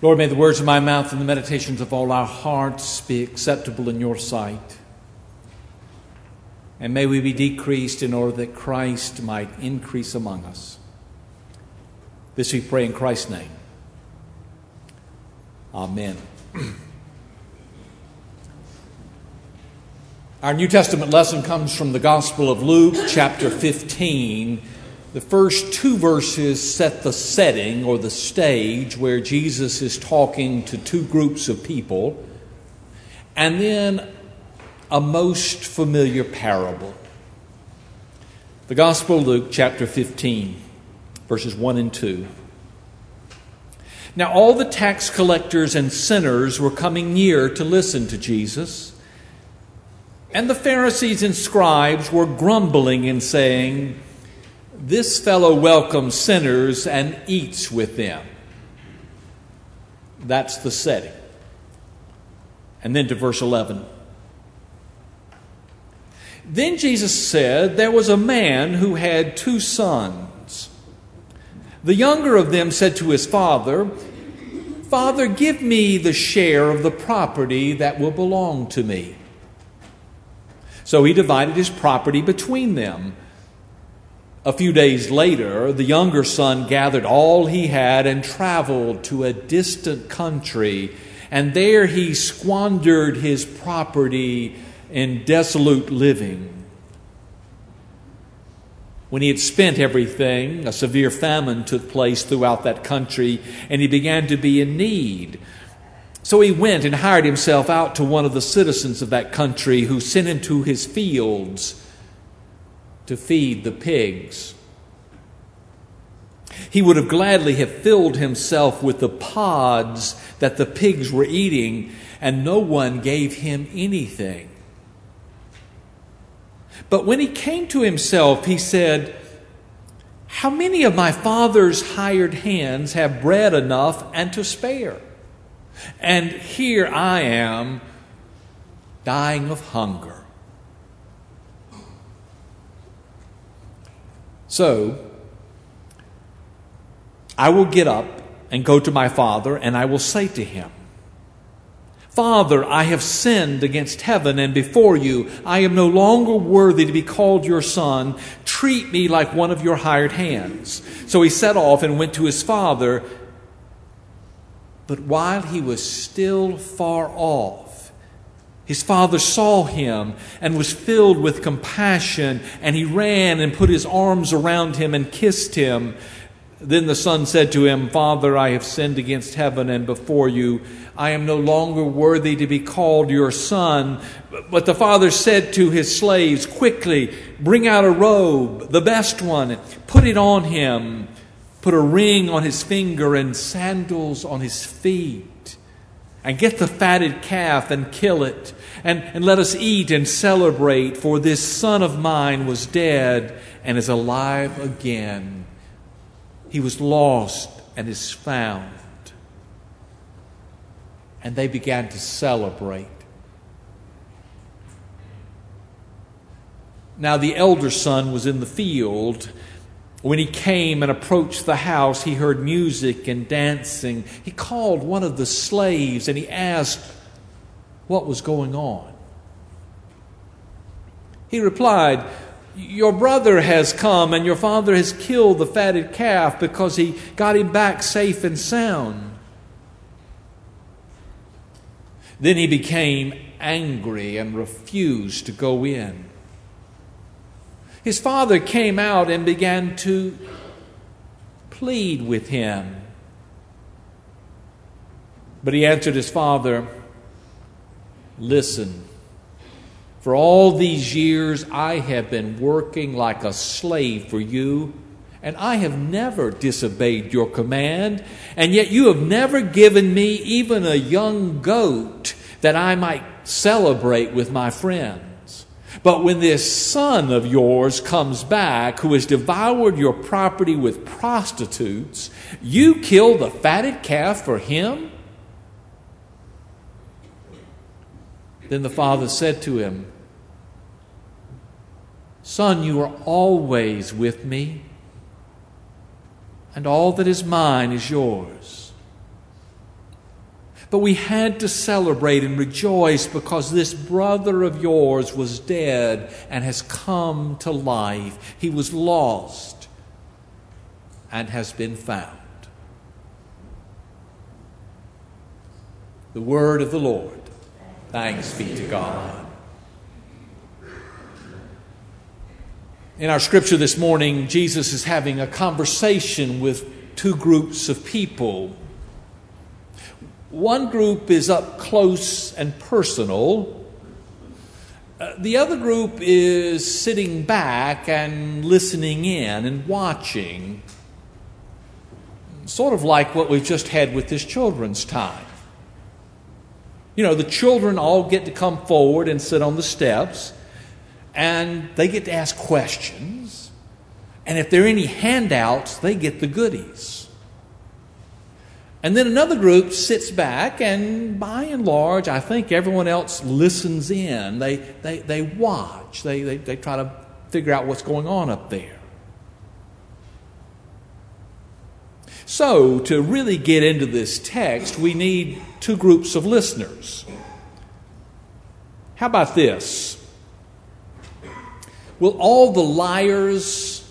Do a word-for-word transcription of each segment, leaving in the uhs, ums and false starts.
Lord, may the words of my mouth and the meditations of all our hearts be acceptable in your sight. And may we be decreased in order that Christ might increase among us. This we pray in Christ's name. Amen. Our New Testament lesson comes from the Gospel of Luke, chapter fifteen. The first two verses set the setting or the stage where Jesus is talking to two groups of people, and then a most familiar parable. The Gospel of Luke, chapter fifteen, verses one and two. Now all the tax collectors and sinners were coming near to listen to Jesus, and the Pharisees and scribes were grumbling and saying, "This fellow welcomes sinners and eats with them." That's the setting. And then to verse eleven. Then Jesus said, "There was a man who had two sons. The younger of them said to his father, 'Father, give me the share of the property that will belong to me.' So he divided his property between them. A few days later, the younger son gathered all he had and traveled to a distant country, and there he squandered his property in dissolute living. When he had spent everything, a severe famine took place throughout that country, and he began to be in need. So he went and hired himself out to one of the citizens of that country, who sent him to his fields to feed the pigs. He would have gladly have filled himself with the pods that the pigs were eating, and no one gave him anything. But when he came to himself, he said, 'How many of my father's hired hands have bread enough and to spare? And here I am, dying of hunger.' So I will get up and go to my father, and I will say to him, 'Father, I have sinned against heaven and before you. I am no longer worthy to be called your son. Treat me like one of your hired hands.' So he set off and went to his father. But while he was still far off, his father saw him and was filled with compassion, and he ran and put his arms around him and kissed him. Then the son said to him, 'Father, I have sinned against heaven and before you. I am no longer worthy to be called your son.' But the father said to his slaves, 'Quickly, bring out a robe, the best one, put it on him. Put a ring on his finger and sandals on his feet. And get the fatted calf and kill it. And, and let us eat and celebrate, for this son of mine was dead and is alive again. He was lost and is found.' And they began to celebrate. Now the elder son was in the field. When he came and approached the house, he heard music and dancing. He called one of the slaves and he asked what was going on. He replied, 'Your brother has come and your father has killed the fatted calf because he got him back safe and sound.' Then he became angry and refused to go in. His father came out and began to plead with him. But he answered his father, 'Listen, for all these years I have been working like a slave for you, and I have never disobeyed your command, and yet you have never given me even a young goat that I might celebrate with my friends. But when this son of yours comes back, who has devoured your property with prostitutes, you kill the fatted calf for him?' Then the father said to him, 'Son, you are always with me, and all that is mine is yours. But we had to celebrate and rejoice because this brother of yours was dead and has come to life. He was lost and has been found. The word of the Lord. Thanks be to God. In our scripture this morning, Jesus is having a conversation with two groups of people. One group is up close and personal. Uh, the other group is sitting back and listening in and watching. Sort of like what we've just had with this children's time. You know, the children all get to come forward and sit on the steps, and they get to ask questions. And if there are any handouts, they get the goodies. And then another group sits back, and by and large, I think everyone else listens in. They they, they watch. They, they, they try to figure out what's going on up there. So, to really get into this text, we need two groups of listeners. How about this? Will all the liars,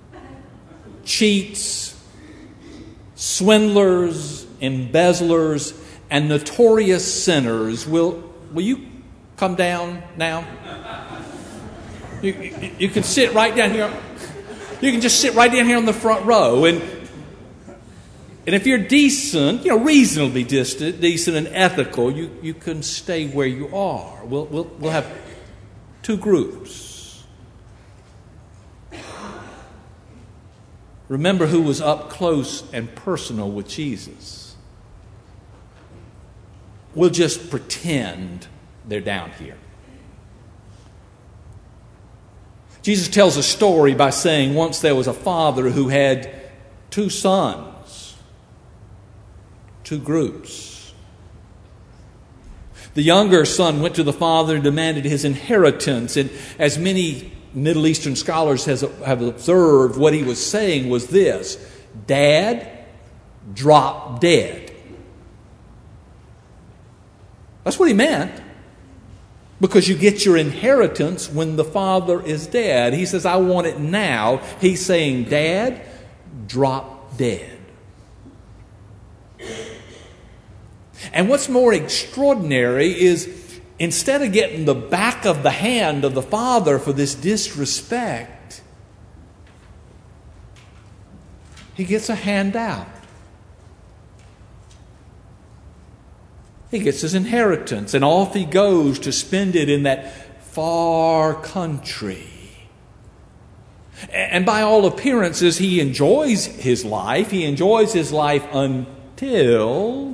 cheats, swindlers, embezzlers, and notorious sinners, will, will you come down now? You, you, you can sit right down here. You can just sit right down here on the front row. And And if you're decent, you know, reasonably distant, decent and ethical, you, you can stay where you are. We'll, we'll, we'll have two groups. Remember who was up close and personal with Jesus. We'll just pretend they're down here. Jesus tells a story by saying once there was a father who had two sons. Two groups. The younger son went to the father and demanded his inheritance. And as many Middle Eastern scholars has, have observed, what he was saying was this: Dad, drop dead. That's what he meant. Because you get your inheritance when the father is dead. He says, I want it now. He's saying, Dad, drop dead. And what's more extraordinary is instead of getting the back of the hand of the father for this disrespect, he gets a handout. He gets his inheritance, and off he goes to spend it in that far country. And by all appearances, he enjoys his life. He enjoys his life until...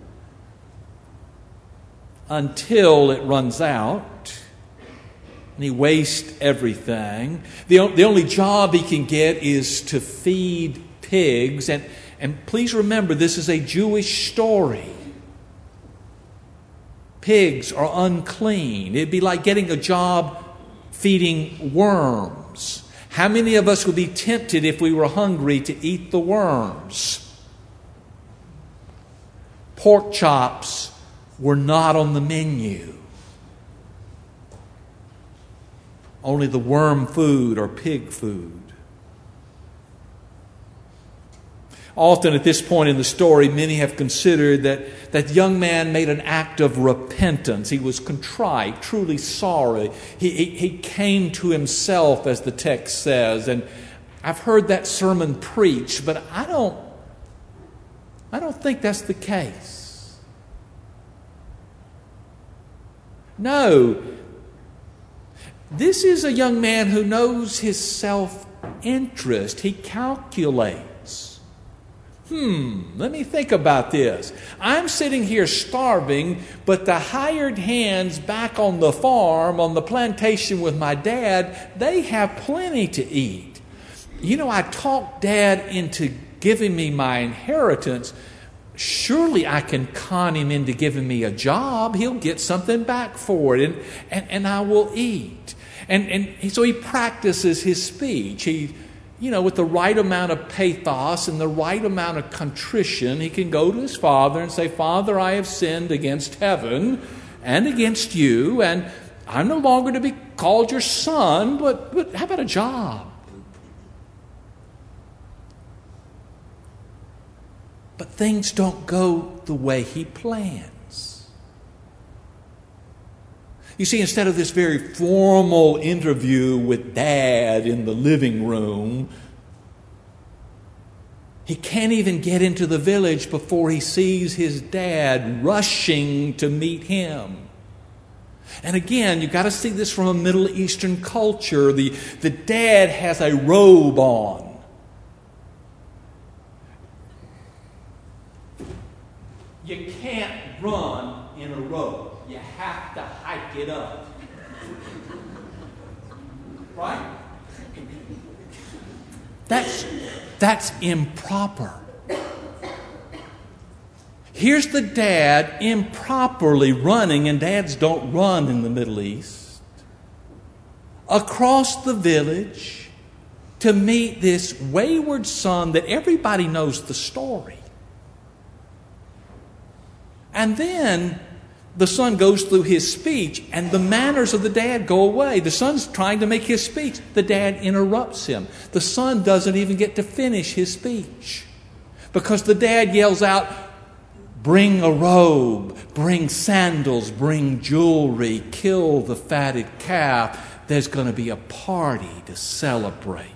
until it runs out, and he wastes everything. The, the only job he can get is to feed pigs. And, and please remember, this is a Jewish story. Pigs are unclean. It'd be like getting a job feeding worms. How many of us would be tempted if we were hungry to eat the worms? Pork chops were not on the menu. Only the worm food or pig food. Often at this point in the story, many have considered that that young man made an act of repentance. He was contrite, truly sorry. He, he, he came to himself, as the text says. And I've heard that sermon preached, but I don't, I don't think that's the case. No, this is a young man who knows his self-interest. He calculates. Hmm, let me think about this. I'm sitting here starving, but the hired hands back on the farm, on the plantation with my dad, they have plenty to eat. You know, I talked Dad into giving me my inheritance. Surely I can con him into giving me a job. He'll get something back for it, and, and, and I will eat. And, and so he practices his speech. He, you know, with the right amount of pathos and the right amount of contrition, he can go to his father and say, Father, I have sinned against heaven and against you, and I'm no longer to be called your son, but, but how about a job? But things don't go the way he plans. You see, instead of this very formal interview with Dad in the living room, he can't even get into the village before he sees his dad rushing to meet him. And again, you've got to see this from a Middle Eastern culture. The, the dad has a robe on. You can't run in a robe. You have to hike it up. Right? That's, that's improper. Here's the dad improperly running, and dads don't run in the Middle East, across the village to meet this wayward son that everybody knows the story. And then the son goes through his speech, and the manners of the dad go away. The son's trying to make his speech. The dad interrupts him. The son doesn't even get to finish his speech because the dad yells out, bring a robe, bring sandals, bring jewelry, kill the fatted calf. There's going to be a party to celebrate.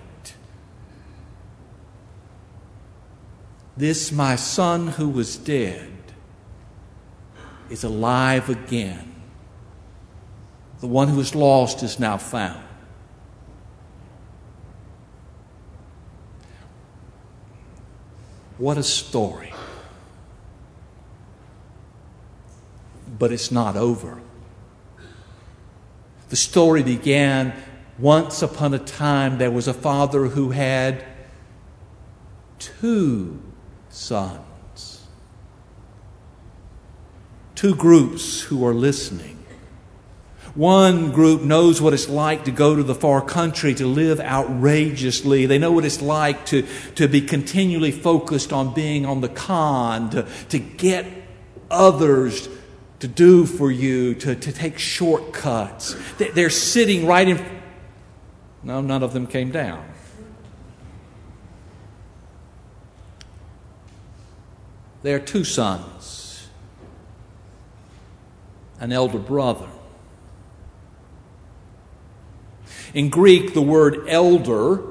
This my son who was dead is alive again. The one who is lost is now found. What a story. But it's not over. The story began once upon a time. There was a father who had two sons. Two groups who are listening. One group knows what it's like to go to the far country, to live outrageously. They know what it's like to, to be continually focused on being on the con, to, to get others to do for you, to, to take shortcuts. They're sitting right in... No, none of them came down. There are two sons. An elder brother. In Greek, the word elder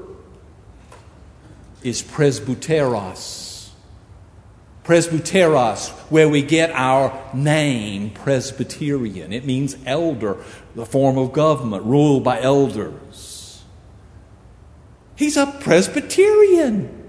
is presbyteros. Presbyteros, where we get our name, Presbyterian. It means elder, the form of government ruled by elders. He's a Presbyterian,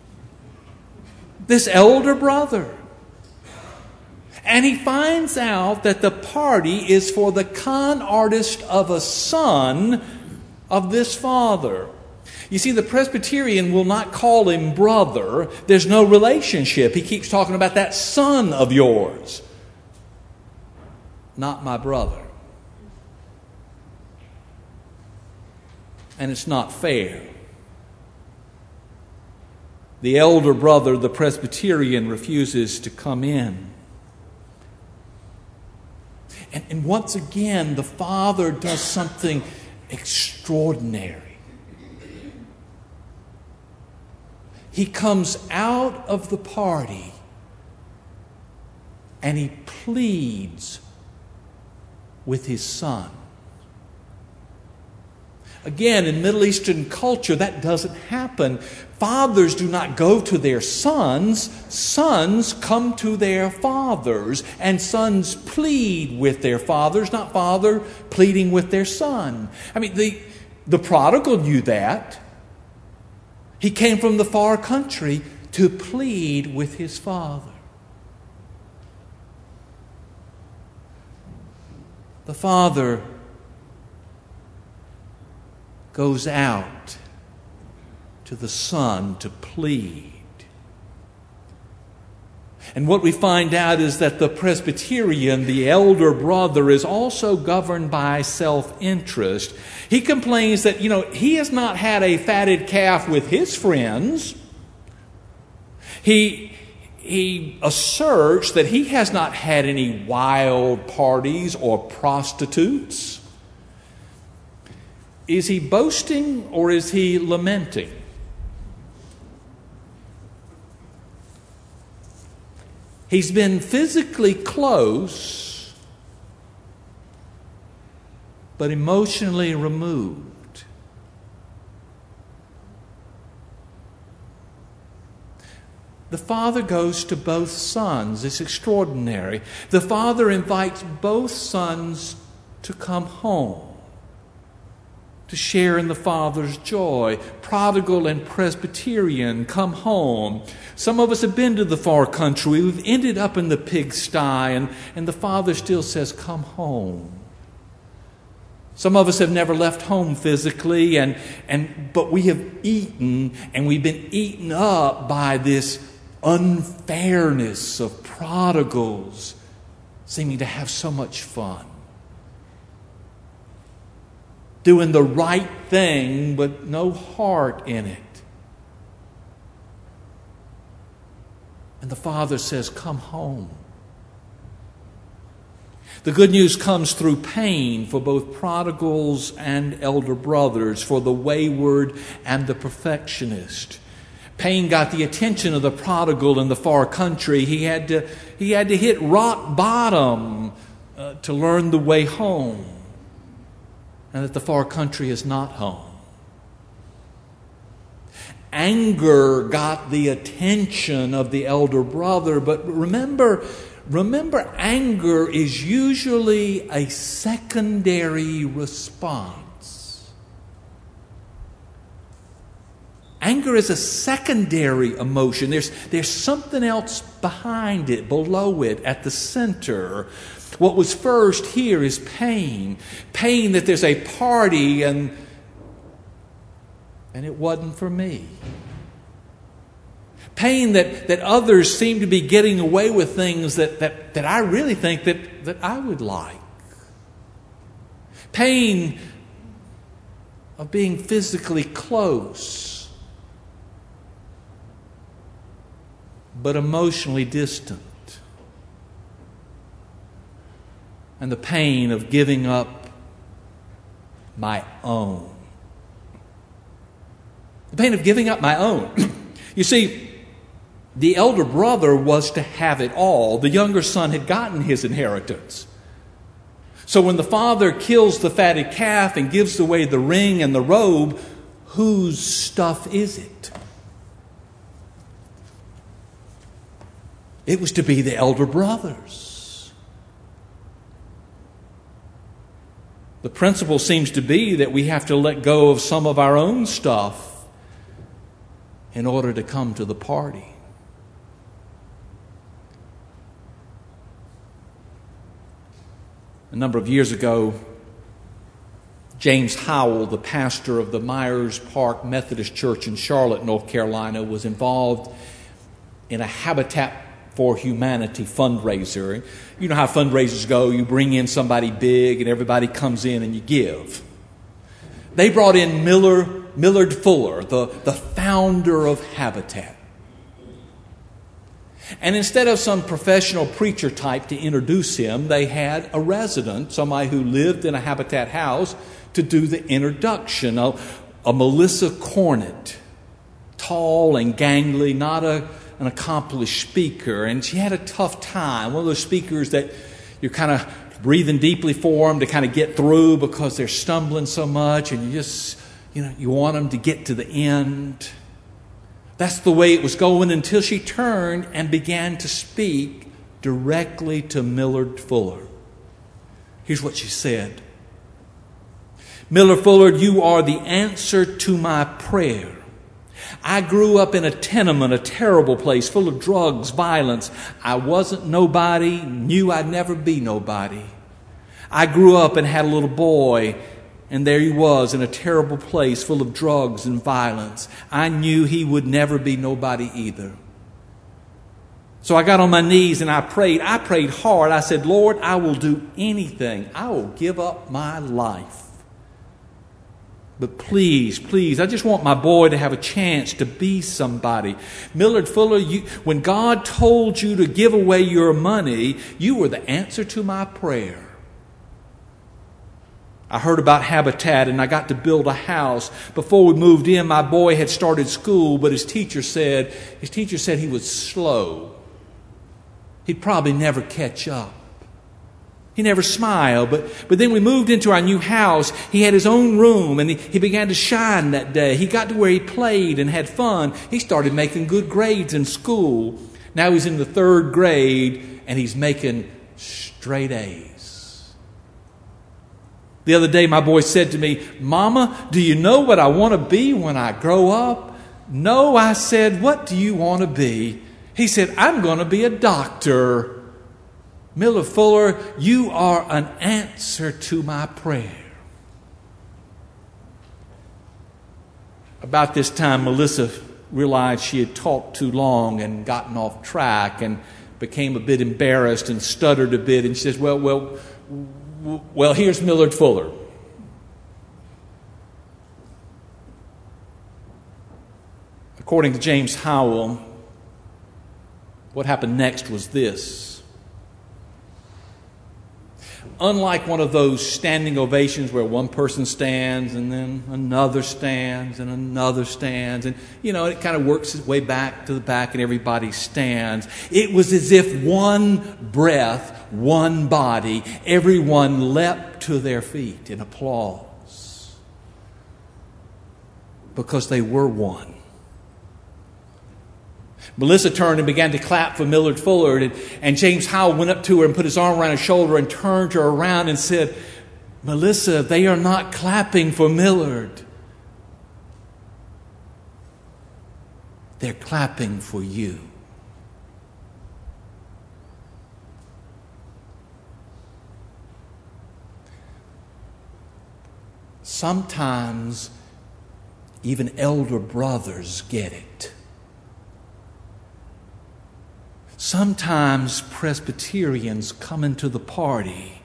this elder brother. And he finds out that the party is for the con artist of a son of this father. You see, the Presbyterian will not call him brother. There's no relationship. He keeps talking about that son of yours. Not my brother. And it's not fair. The elder brother, the Presbyterian, refuses to come in. And, and once again, the father does something extraordinary. He comes out of the party and he pleads with his son. Again, in Middle Eastern culture, that doesn't happen. Fathers do not go to their sons. Sons come to their fathers. And sons plead with their fathers, not father pleading with their son. I mean, the, the prodigal knew that. He came from the far country to plead with his father. The father goes out to the son to plead. And what we find out is that the Presbyterian, the elder brother, is also governed by self-interest. He complains that, you know, he has not had a fatted calf with his friends. He, he asserts that he has not had any wild parties or prostitutes. Is he boasting or is he lamenting? He's been physically close, but emotionally removed. The father goes to both sons. It's extraordinary. The father invites both sons to come home, to share in the Father's joy. Prodigal and Presbyterian, come home. Some of us have been to the far country. We've ended up in the pigsty, and, and the Father still says, come home. Some of us have never left home physically, and, and but we have eaten, and we've been eaten up by this unfairness of prodigals seeming to have so much fun. Doing the right thing, but no heart in it. And the Father says, come home. The good news comes through pain for both prodigals and elder brothers, for the wayward and the perfectionist. Pain got the attention of the prodigal in the far country. He had to, he had to hit rock bottom uh, to learn the way home. And that the far country is not home. Anger got the attention of the elder brother, but remember, remember, anger is usually a secondary response. Anger is a secondary emotion. There's, there's something else behind it, below it, at the center. What was first here is pain. Pain that there's a party and, and it wasn't for me. Pain that, that others seem to be getting away with things that, that, that I really think that, that I would like. Pain of being physically close, but emotionally distant. And the pain of giving up my own. The pain of giving up my own. You see, the elder brother was to have it all. The younger son had gotten his inheritance. So when the father kills the fatted calf and gives away the ring and the robe, whose stuff is it? It was to be the elder brother's. The principle seems to be that we have to let go of some of our own stuff in order to come to the party. A number of years ago, James Howell, the pastor of the Myers Park Methodist Church in Charlotte, North Carolina, was involved in a Habitat for Humanity fundraiser. You know how fundraisers go. You bring in somebody big and everybody comes in and you give. They brought in Miller, Millard Fuller, the, the founder of Habitat. And instead of some professional preacher type to introduce him, they had a resident, somebody who lived in a Habitat house, to do the introduction. A, a Melissa Cornett, tall and gangly, not a an accomplished speaker, and she had a tough time. One of those speakers that you're kind of breathing deeply for them to kind of get through because they're stumbling so much, and you just, you know, you want them to get to the end. That's the way it was going until she turned and began to speak directly to Millard Fuller. Here's what she said. Millard Fuller, you are the answer to my prayer. I grew up in a tenement, a terrible place full of drugs, violence. I wasn't nobody, knew I'd never be nobody. I grew up and had a little boy, and there he was in a terrible place full of drugs and violence. I knew he would never be nobody either. So I got on my knees and I prayed. I prayed hard. I said, Lord, I will do anything. I will give up my life. But please, please, I just want my boy to have a chance to be somebody. Millard Fuller, you, when God told you to give away your money, you were the answer to my prayer. I heard about Habitat and I got to build a house. Before we moved in, my boy had started school, but his teacher said, his teacher said he was slow. He'd probably never catch up. He never smiled, but, but then we moved into our new house. He had his own room, and he, he began to shine that day. He got to where he played and had fun. He started making good grades in school. Now he's in the third grade, and he's making straight A's. The other day, my boy said to me, Mama, do you know what I want to be when I grow up? No, I said, what do you want to be? He said, I'm going to be a doctor. Millard Fuller, you are an answer to my prayer. About this time, Melissa realized she had talked too long and gotten off track and became a bit embarrassed and stuttered a bit. And she says, well, well, well, here's Millard Fuller. According to James Howell, what happened next was this. Unlike one of those standing ovations where one person stands and then another stands and another stands, and you know, it kind of works its way back to the back and everybody stands. It was as if one breath, one body, everyone leapt to their feet in applause because they were one. Melissa turned and began to clap for Millard Fuller, and, and James Howell went up to her and put his arm around her shoulder and turned her around and said, Melissa, they are not clapping for Millard. They're clapping for you. Sometimes even elder brothers get it. Sometimes Presbyterians come into the party,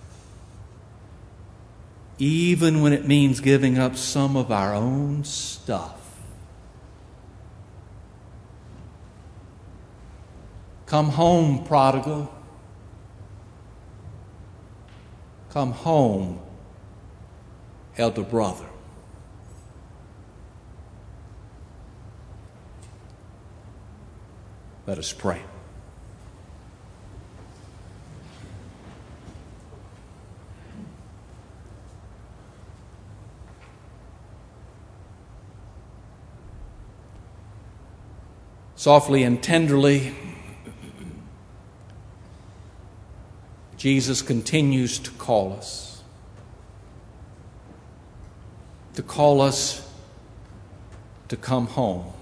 even when it means giving up some of our own stuff. Come home, prodigal. Come home, elder brother. Let us pray. Softly and tenderly, Jesus continues to call us. To call us to come home.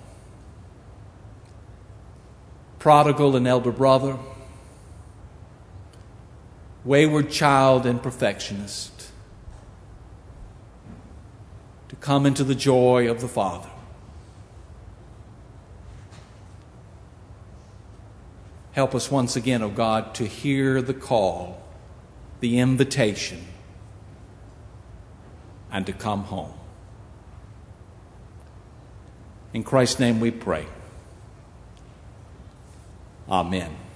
Prodigal and elder brother, wayward child and perfectionist, to come into the joy of the Father. Help us once again, O God, to hear the call, the invitation, and to come home. In Christ's name we pray. Amen.